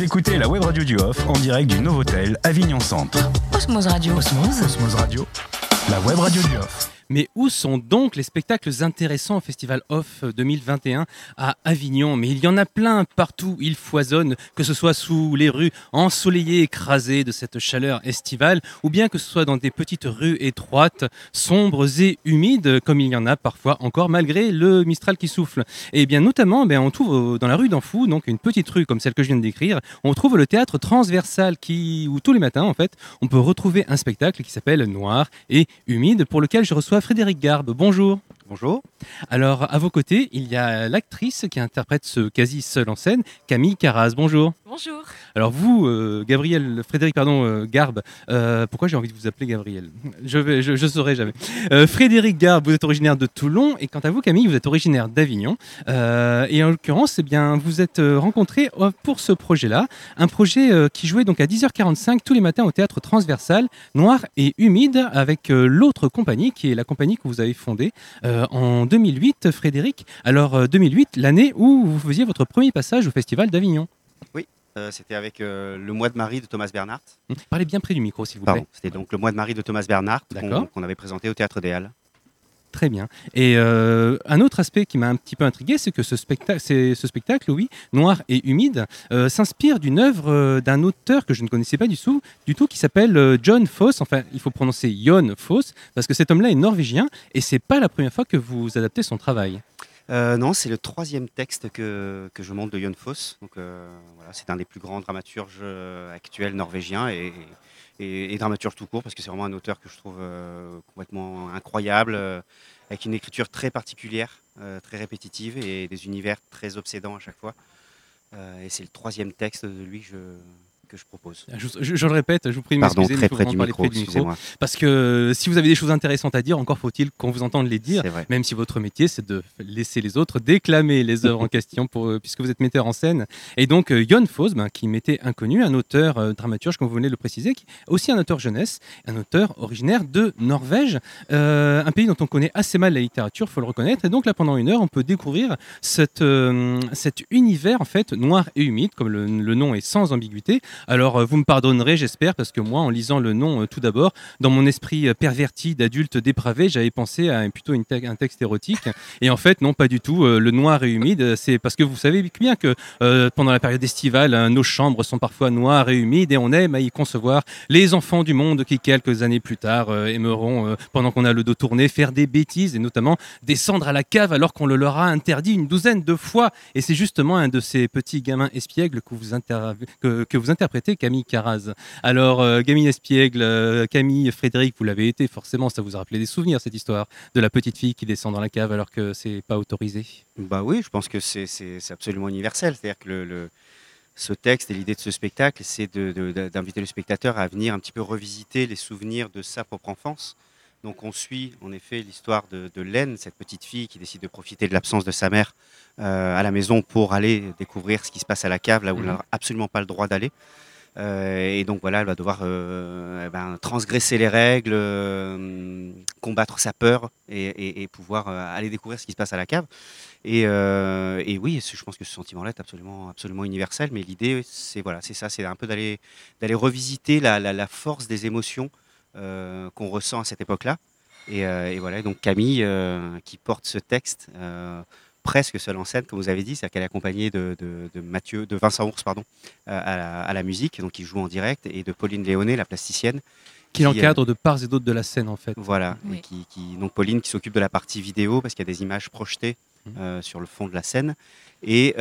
Vous écoutez la web radio du Off en direct du Novotel Avignon Centre. Osmose Radio. Osmose Radio, la web radio du Off. Mais où sont donc les spectacles intéressants au Festival Off 2021 à Avignon? Mais il y en a plein partout, ils foisonnent, que ce soit sous les rues ensoleillées, écrasées de cette chaleur estivale, ou bien que ce soit dans des petites rues étroites, sombres et humides, comme il y en a parfois encore malgré le Mistral qui souffle. Et bien notamment, on trouve dans la rue d'Anfou, donc une petite rue comme celle que je viens de décrire, on trouve le théâtre transversal où tous les matins, en fait, on peut retrouver un spectacle qui s'appelle Noir et humide, pour lequel je reçois Frédéric Garbe. Bonjour. Bonjour. Alors, à vos côtés, il y a l'actrice qui interprète ce quasi seul en scène, Camille Carraz. Bonjour. Bonjour. Alors vous, Frédéric Garbe, pourquoi j'ai envie de vous appeler Gabriel? Je saurai jamais. Frédéric Garbe, vous êtes originaire de Toulon, et quant à vous, Camille, vous êtes originaire d'Avignon. Et en l'occurrence, vous êtes rencontrés pour ce projet-là, un projet qui jouait donc à 10h45 tous les matins au théâtre transversal, Noir et humide, avec l'autre compagnie, qui est la compagnie que vous avez fondée en 2008, Frédéric. Alors 2008, l'année où vous faisiez votre premier passage au Festival d'Avignon. Oui, c'était avec le mois de Marie de Thomas Bernhardt. Parlez bien près du micro, s'il vous plaît. Pardon, c'était donc le mois de Marie de Thomas Bernhardt qu'on avait présenté au Théâtre des Halles. Très bien. Et un autre aspect qui m'a un petit peu intrigué, c'est que ce spectacle, oui, Noir et humide, s'inspire d'une œuvre d'un auteur que je ne connaissais pas du tout, qui s'appelle Jon Fosse. Enfin, il faut prononcer Jon Fosse, parce que cet homme-là est norvégien, et c'est pas la première fois que vous adaptez son travail. Non, c'est le troisième texte que je monte de Jon Fosse. Donc, voilà, c'est un des plus grands dramaturges actuels norvégiens et dramaturge tout court, parce que c'est vraiment un auteur que je trouve complètement incroyable, avec une écriture très particulière, très répétitive et des univers très obsédants à chaque fois. Et c'est le troisième texte de lui que je propose. Je le répète, je vous prie de m'excuser. Pardon, très près du micro, excusez-moi. Parce que si vous avez des choses intéressantes à dire, encore faut-il qu'on vous entende les dire, même si votre métier, c'est de laisser les autres déclamer les œuvres en question, puisque vous êtes metteur en scène. Et donc, Jon Fosse, qui m'était inconnu, un auteur dramaturge, comme vous venez de le préciser, qui est aussi un auteur jeunesse, un auteur originaire de Norvège, un pays dont on connaît assez mal la littérature, il faut le reconnaître. Et donc là, pendant une heure, on peut découvrir cet univers, en fait, noir et humide, comme le nom est sans ambiguïté. Alors, vous me pardonnerez, j'espère, parce que moi, en lisant le nom, tout d'abord, dans mon esprit perverti d'adulte dépravé, j'avais pensé à plutôt un texte érotique. Et en fait, non, pas du tout. Le noir et humide, c'est parce que vous savez bien que pendant la période estivale, nos chambres sont parfois noires et humides, et on aime à y concevoir les enfants du monde qui, quelques années plus tard, aimeront, pendant qu'on a le dos tourné, faire des bêtises, et notamment descendre à la cave alors qu'on le leur a interdit une douzaine de fois. Et c'est justement un de ces petits gamins espiègles que vous interprétez, Camille Carraz. Alors, Camille Espiègle, Camille, Frédéric, vous l'avez été, forcément, ça vous a rappelé des souvenirs, cette histoire de la petite fille qui descend dans la cave alors que c'est pas autorisé. Bah oui, je pense que c'est absolument universel. C'est-à-dire que ce texte et l'idée de ce spectacle, c'est d'inviter le spectateur à venir un petit peu revisiter les souvenirs de sa propre enfance. Donc on suit en effet l'histoire de Laine, cette petite fille qui décide de profiter de l'absence de sa mère à la maison pour aller découvrir ce qui se passe à la cave, là où elle n'a absolument pas le droit d'aller. Et donc voilà, elle va devoir transgresser les règles, combattre sa peur et pouvoir aller découvrir ce qui se passe à la cave. Et oui, je pense que ce sentiment-là est absolument universel. Mais l'idée, c'est ça, c'est un peu d'aller revisiter la force des émotions qu'on ressent à cette époque-là. Et voilà, donc Camille qui porte ce texte presque seule en scène, comme vous avez dit, c'est-à-dire qu'elle est accompagnée de Vincent Ours, à la musique, donc qui joue en direct, et de Pauline Léonet, la plasticienne. Qui l'encadre de part et d'autre de la scène, en fait. Voilà, oui. Et donc Pauline qui s'occupe de la partie vidéo, parce qu'il y a des images projetées sur le fond de la scène. Et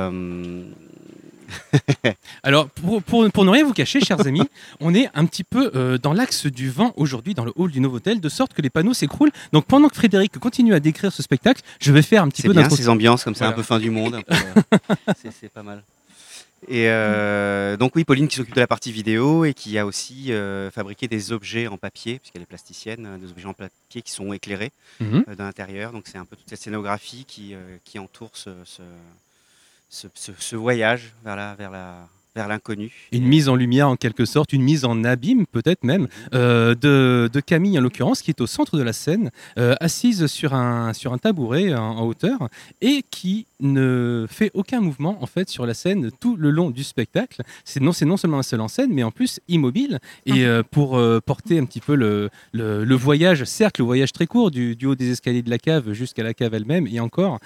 alors, pour ne rien vous cacher, chers amis, on est un petit peu dans l'axe du vent aujourd'hui, dans le hall du Novotel, de sorte que les panneaux s'écroulent. Donc, pendant que Frédéric continue à décrire ce spectacle, je vais faire un petit peu d'introduction. C'est bien ces ambiances comme ça, un peu fin du monde. C'est pas mal. Et donc oui, Pauline qui s'occupe de la partie vidéo et qui a aussi fabriqué des objets en papier, puisqu'elle est plasticienne, des objets en papier qui sont éclairés de l'intérieur. Donc c'est un peu toute cette scénographie qui entoure ce voyage vers vers l'inconnu. Une mise en lumière en quelque sorte, une mise en abîme peut-être même, de Camille en l'occurrence, qui est au centre de la scène, assise sur un tabouret en hauteur, et qui ne fait aucun mouvement en fait sur la scène tout le long du spectacle. C'est non seulement un seul en scène, mais en plus immobile, et pour porter un petit peu le voyage, certes le voyage très court du haut des escaliers de la cave jusqu'à la cave elle-même, et encore,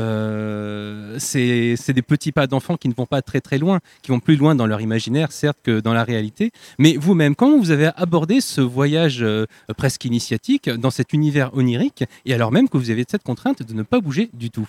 c'est des petits pas d'enfants qui ne vont pas très très loin, qui vont plus loin dans leur imaginaire, certes, que dans la réalité. Mais vous-même, comment vous avez abordé ce voyage presque initiatique dans cet univers onirique, et alors même que vous avez cette contrainte de ne pas bouger du tout?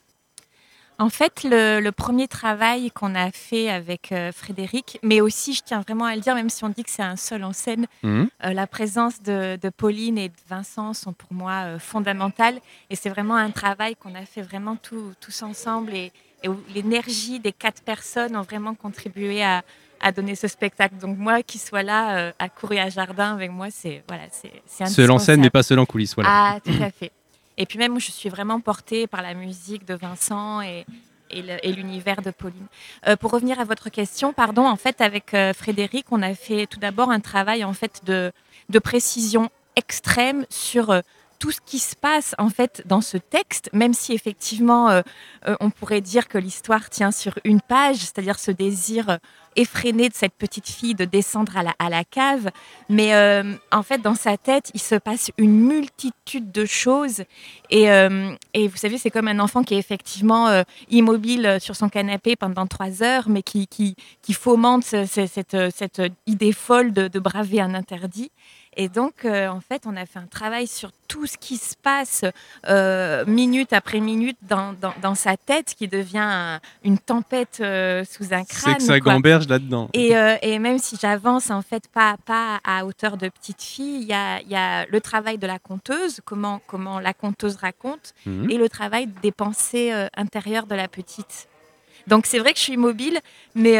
En fait, le premier travail qu'on a fait avec Frédéric, mais aussi, je tiens vraiment à le dire, même si on dit que c'est un seul en scène, la présence de Pauline et de Vincent sont pour moi fondamentales. Et c'est vraiment un travail qu'on a fait vraiment tous ensemble, et où l'énergie des 4 personnes ont vraiment contribué à donner ce spectacle. Donc moi, qui soit là à cour et à jardin avec moi, c'est indispensable. Seul en scène, mais pas seul en coulisses. Voilà. Ah, tout à fait. Et puis même, je suis vraiment portée par la musique de Vincent et l'univers de Pauline. Pour revenir à votre question, pardon, en fait, avec Frédéric, on a fait tout d'abord un travail en fait de précision extrême sur tout ce qui se passe en fait dans ce texte, même si effectivement on pourrait dire que l'histoire tient sur une page, c'est-à-dire ce désir effréné de cette petite fille de descendre à la cave, mais en fait dans sa tête il se passe une multitude de choses, et vous savez, c'est comme un enfant qui est effectivement immobile sur son canapé pendant 3 heures, mais qui fomente cette idée folle de braver un interdit. Et donc, en fait, on a fait un travail sur tout ce qui se passe minute après minute dans sa tête, qui devient une tempête sous un crâne. C'est que ça gamberge là-dedans. Et même si j'avance, en fait, pas à hauteur de petite fille, il y a le travail de la conteuse, comment la conteuse raconte, et le travail des pensées intérieures de la petite. Donc, c'est vrai que je suis immobile, mais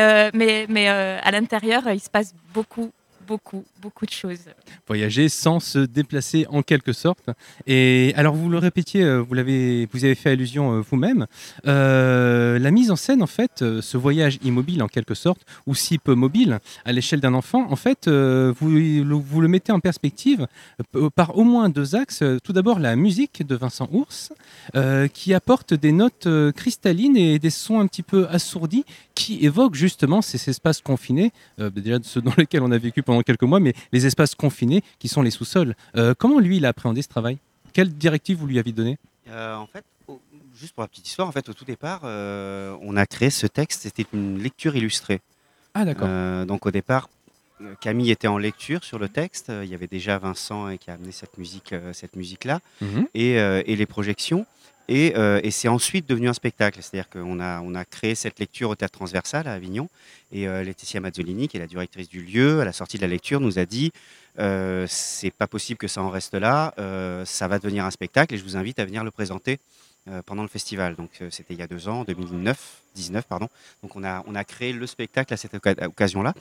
à l'intérieur, il se passe beaucoup de choses. Voyager sans se déplacer en quelque sorte. Et alors vous le répétiez, vous avez fait allusion vous-même, la mise en scène en fait, ce voyage immobile en quelque sorte, ou si peu mobile à l'échelle d'un enfant, en fait vous le mettez en perspective par au moins 2 axes. Tout d'abord la musique de Vincent Ours, qui apporte des notes cristallines et des sons un petit peu assourdis, qui évoquent justement ces espaces confinés, déjà ceux dans lesquels on a vécu pendant quelques mois, mais les espaces confinés qui sont les sous-sols. Comment lui, il a appréhendé ce travail? Quelle directive vous lui avez donnée? En fait, juste pour la petite histoire, en fait, au tout départ, on a créé ce texte, c'était une lecture illustrée. Ah d'accord. Donc au départ, Camille était en lecture sur le texte, il y avait déjà Vincent qui a amené cette musique-là, et les projections. Et c'est ensuite devenu un spectacle, c'est-à-dire qu'on a créé cette lecture au Théâtre Transversal à Avignon, et Laetitia Mazzolini, qui est la directrice du lieu, à la sortie de la lecture, nous a dit c'est pas possible que ça en reste là, ça va devenir un spectacle, et je vous invite à venir le présenter pendant le festival. Donc c'était il y a 2 ans, 2019, pardon. Donc on a créé le spectacle à cette occasion-là.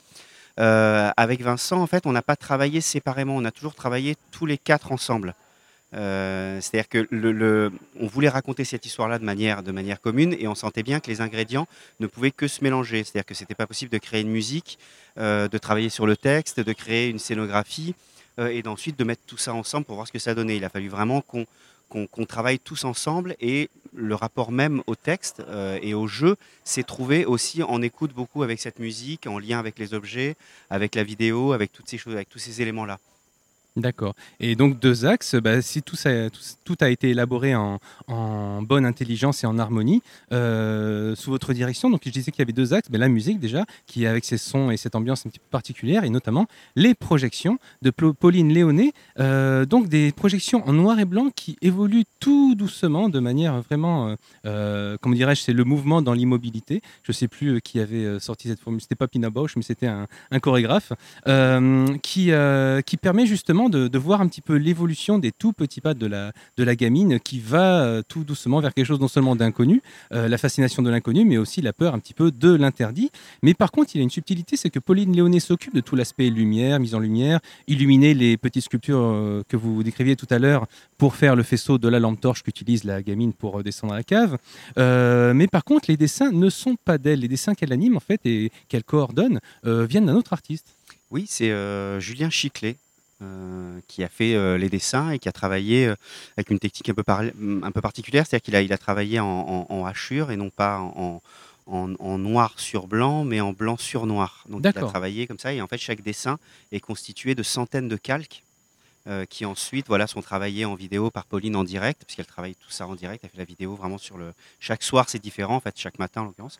Avec Vincent, en fait, on n'a pas travaillé séparément, on a toujours travaillé tous les 4 ensemble. C'est-à-dire que on voulait raconter cette histoire-là de manière commune, et on sentait bien que les ingrédients ne pouvaient que se mélanger. C'est-à-dire que c'était pas possible de créer une musique, de travailler sur le texte, de créer une scénographie, et d'ensuite de mettre tout ça ensemble pour voir ce que ça donnait. Il a fallu vraiment qu'on travaille tous ensemble, et le rapport même au texte et au jeu s'est trouvé aussi en écoute beaucoup avec cette musique, en lien avec les objets, avec la vidéo, avec toutes ces choses, avec tous ces éléments-là. D'accord. Et donc 2 axes, si tout a été élaboré en bonne intelligence et en harmonie sous votre direction. Donc je disais qu'il y avait 2 axes, la musique déjà, qui avec ses sons et cette ambiance un petit peu particulière, et notamment les projections de Pauline Léonet, donc des projections en noir et blanc qui évoluent tout doucement, de manière vraiment, comment dirais-je, c'est le mouvement dans l'immobilité. Je ne sais plus qui avait sorti cette formule, c'était pas Pina Bausch, mais c'était un chorégraphe, qui permet justement vraiment de voir un petit peu l'évolution des tout petits pas de la gamine qui va tout doucement vers quelque chose non seulement d'inconnu, la fascination de l'inconnu, mais aussi la peur un petit peu de l'interdit. Mais par contre, il y a une subtilité, c'est que Pauline Léonet s'occupe de tout l'aspect lumière, mise en lumière, illuminer les petites sculptures que vous décriviez tout à l'heure pour faire le faisceau de la lampe torche qu'utilise la gamine pour descendre à la cave. Mais par contre, les dessins ne sont pas d'elle. Les dessins qu'elle anime en fait et qu'elle coordonne viennent d'un autre artiste. Oui, c'est Julien Chiclet qui a fait les dessins et qui a travaillé avec une technique un peu particulière, c'est-à-dire qu'il a travaillé en hachure et non pas en noir sur blanc, mais en blanc sur noir. Donc il a travaillé comme ça et en fait chaque dessin est constitué de centaines de calques qui ensuite sont travaillés en vidéo par Pauline en direct, puisqu'elle travaille tout ça en direct, elle fait la vidéo vraiment chaque soir c'est différent, en fait chaque matin en l'occurrence.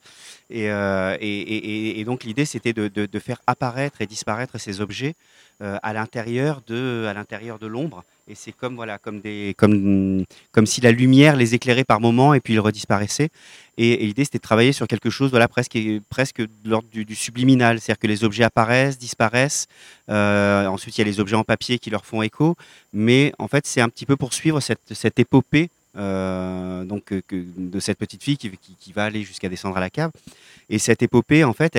Et donc l'idée c'était de faire apparaître et disparaître ces objets à l'intérieur de l'ombre. Et c'est comme si la lumière les éclairait par moments et puis ils redisparaissaient. Et l'idée c'était de travailler sur quelque chose presque de l'ordre du subliminal, c'est-à-dire que les objets apparaissent, disparaissent. Ensuite il y a les objets en papier qui leur font écho, mais en fait c'est un petit peu poursuivre cette épopée de cette petite fille qui va aller jusqu'à descendre à la cave. Et cette épopée en fait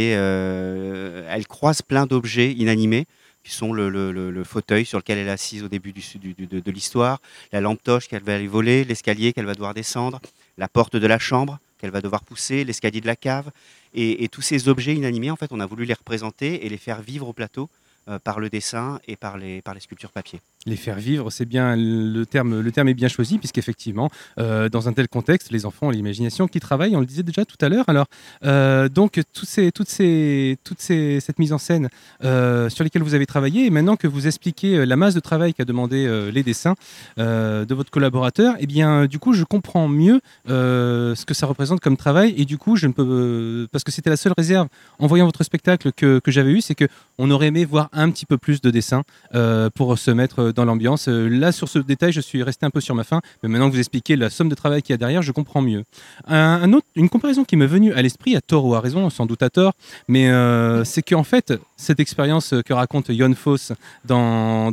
elle croise plein d'objets inanimés qui sont le fauteuil sur lequel elle est assise au début de l'histoire, la lampe torche qu'elle va aller voler, l'escalier qu'elle va devoir descendre, la porte de la chambre qu'elle va devoir pousser, l'escalier de la cave. Et tous ces objets inanimés, en fait, on a voulu les représenter et les faire vivre au plateau par le dessin et par les sculptures papier. Les faire vivre, c'est bien le terme est bien choisi, puisqu'effectivement, dans un tel contexte, les enfants ont l'imagination qui travaille, on le disait déjà tout à l'heure. Alors, donc, toute cette mise en scène sur lesquelles vous avez travaillé, et maintenant que vous expliquez la masse de travail qu'a demandé les dessins de votre collaborateur, eh bien, du coup, je comprends mieux ce que ça représente comme travail, et du coup, je ne peux, parce que c'était la seule réserve en voyant votre spectacle que j'avais eu, c'est qu'on aurait aimé voir un petit peu plus de dessins pour se mettre dans l'ambiance. Là, sur ce détail, je suis resté un peu sur ma faim, mais maintenant que vous expliquez la somme de travail qu'il y a derrière, je comprends mieux. Une comparaison qui m'est venue à l'esprit, à tort ou à raison, sans doute à tort, mais c'est qu'en fait, cette expérience que raconte Jon Fosse dans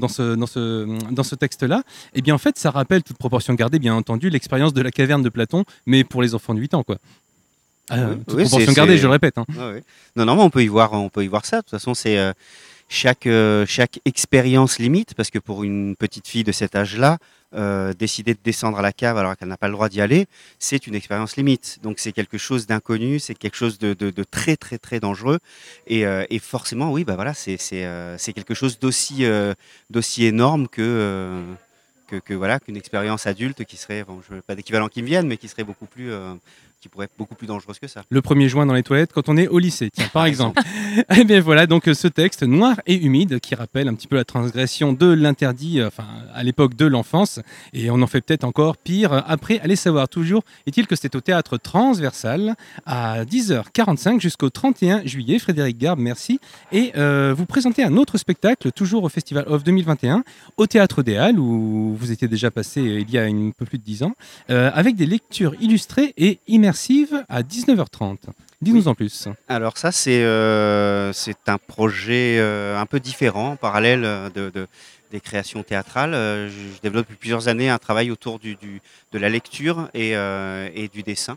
ce texte-là, eh bien en fait, ça rappelle, toute proportion gardée, bien entendu, l'expérience de la caverne de Platon, mais pour les enfants de 8 ans, quoi. Toute proportion gardée, je le répète. Hein. Ouais. Non, mais on peut y voir ça. De toute façon, c'est chaque expérience limite, parce que pour une petite fille de cet âge-là, décider de descendre à la cave alors qu'elle n'a pas le droit d'y aller, c'est une expérience limite. Donc c'est quelque chose d'inconnu, c'est quelque chose de très très très dangereux. Et forcément, oui, c'est quelque chose d'aussi énorme qu'une expérience adulte qui serait, je veux pas d'équivalent qui me vienne, mais qui serait qui pourrait être beaucoup plus dangereuse que ça. Le 1er juin dans les toilettes quand on est au lycée, tiens, par exemple. Et bien voilà, donc ce texte noir et humide qui rappelle un petit peu la transgression de l'interdit, à l'époque de l'enfance, et on en fait peut-être encore pire après, allez savoir. Toujours est-il que c'était au théâtre Transversal à 10h45 jusqu'au 31 juillet. Frédéric Garbe, merci. Et vous présentez un autre spectacle, toujours au Festival Off 2021, au Théâtre des Halles, où vous étiez déjà passé il y a un peu plus de 10 ans, avec des lectures illustrées et immersives à 19h30. Dis-nous en plus. Alors ça, c'est un projet un peu différent, parallèle des créations théâtrales. Je développe depuis plusieurs années un travail autour de la lecture et du dessin.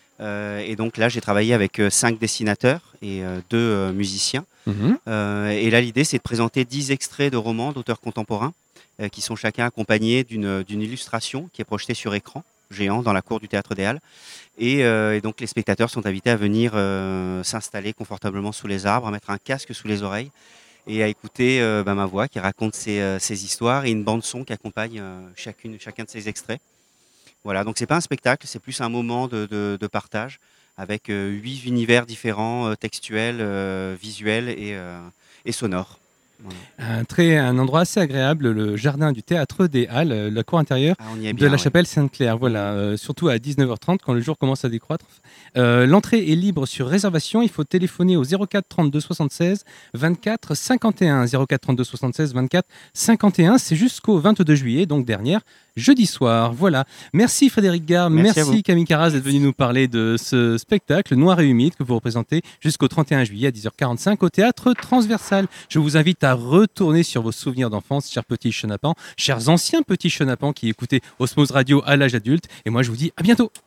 Et donc là, j'ai travaillé avec 5 dessinateurs et 2 musiciens. Et là, l'idée, c'est de présenter 10 extraits de romans d'auteurs contemporains qui sont chacun accompagnés d'une illustration qui est projetée sur écran géant dans la cour du Théâtre des Halles. Et donc les spectateurs sont invités à venir s'installer confortablement sous les arbres, à mettre un casque sous les oreilles et à écouter ma voix qui raconte ces histoires et une bande-son qui accompagne chacun de ces extraits. Voilà, donc c'est pas un spectacle, c'est plus un moment de partage avec 8 univers différents, textuels, visuels et sonores. Voilà. Un endroit assez agréable, le jardin du Théâtre des Halles, la cour intérieure de la chapelle Sainte-Claire. Voilà, surtout à 19h30 quand le jour commence à décroître. L'entrée est libre sur réservation. Il faut téléphoner au 04 32 76 24 51. 04 32 76 24 51. C'est jusqu'au 22 juillet, donc dernière jeudi soir. Voilà. Merci Frédéric Gard, merci Camille Carras d'être venu nous parler de ce spectacle Noir et humide que vous représentez jusqu'au 31 juillet à 10h45 au Théâtre Transversal. Je vous invite à retourner sur vos souvenirs d'enfance, chers petits chenapans, chers anciens petits chenapans qui écoutaient Osmose Radio à l'âge adulte. Et moi, je vous dis à bientôt.